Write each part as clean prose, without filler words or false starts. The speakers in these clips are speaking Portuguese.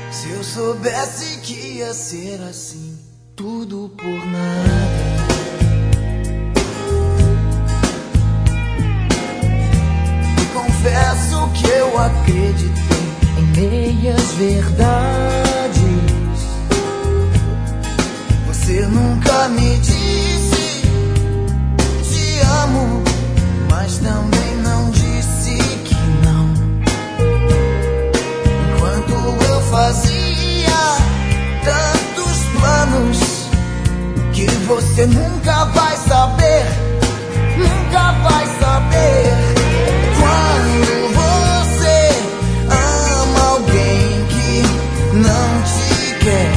Se eu soubesse que ia ser assim, tudo por nada. E confesso que eu acreditei em meias verdades. Você nunca me disse te amo, mas também não disse que não. Enquanto eu fazia tantos planos que você nunca vai saber, nunca vai saber. Quando você ama alguém que não te quer,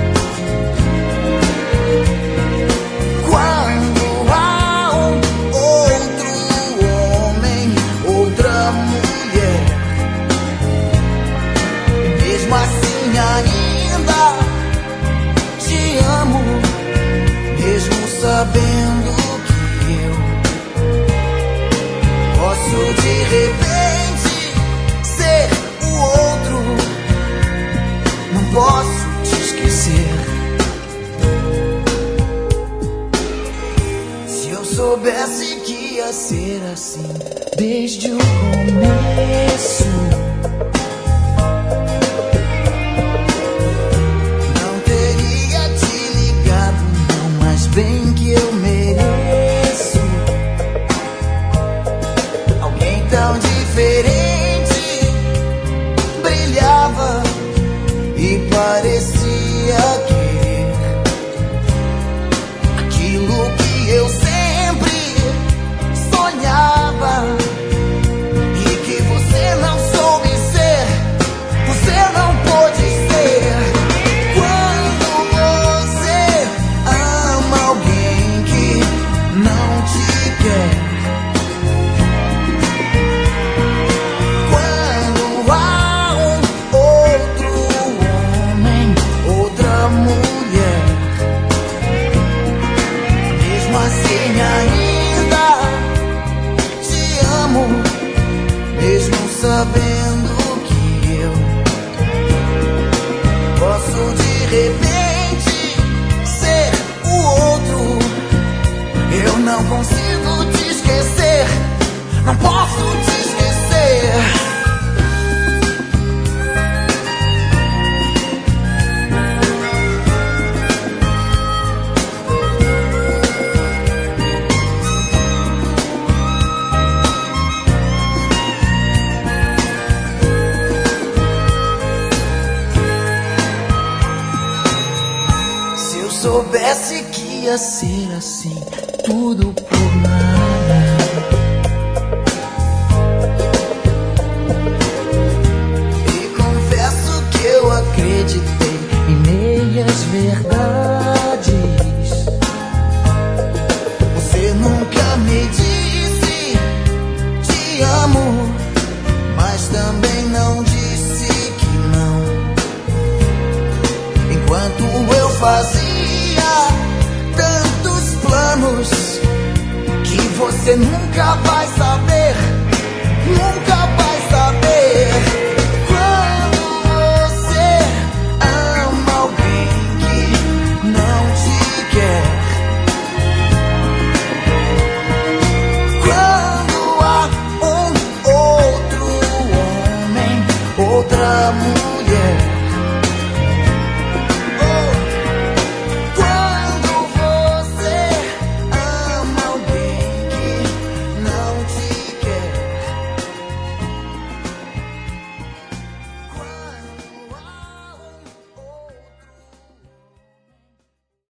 quando há outro homem, outra mulher, mesmo assim ainda te amo, mesmo sabendo que eu posso de repente ser o outro. Não posso te esquecer. Se eu soubesse que ia ser assim desde o começo, não teria te ligado não, mas bem que eu mereço alguém tão diferente. Brilhava e parecia querer aquilo que eu sempre sonhava e que você não soube ser, você não pôde ser. Quando você ama alguém que não te quer, quando há outro homem, outra mulher, mesmo assim ainda te amo, mesmo sabendo que eu posso de repente ser o outro. Eu não consigo te esquecer, não posso te esquecer. Se eu soubesse que ia ser assim, tudo por nada. E confesso que eu acreditei em meias verdades. Você nunca me disse te amo, mas também não disse que não. Enquanto eu fazia tantos planos que você nunca vai saber, nunca